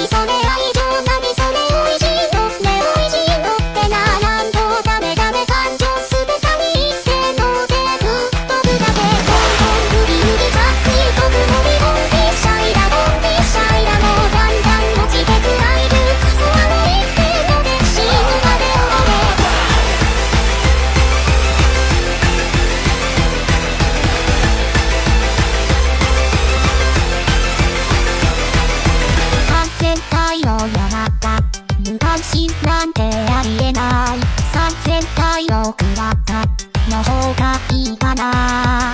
それ愛情、何それ美味しいのね、美味しいのってな、なんとダメダメ感情すべさに一斉のでぶっ飛ぶだけ、トントングリグリさっくり飛ぶのび、ボンビッシャイラボンビッシャイラ、もうだんだん落ちてくらいる、クソあの一斉ので死ぬまで踊れ。3000体の山田無関心なんてありえない、3000体を食らったの方がいいかな。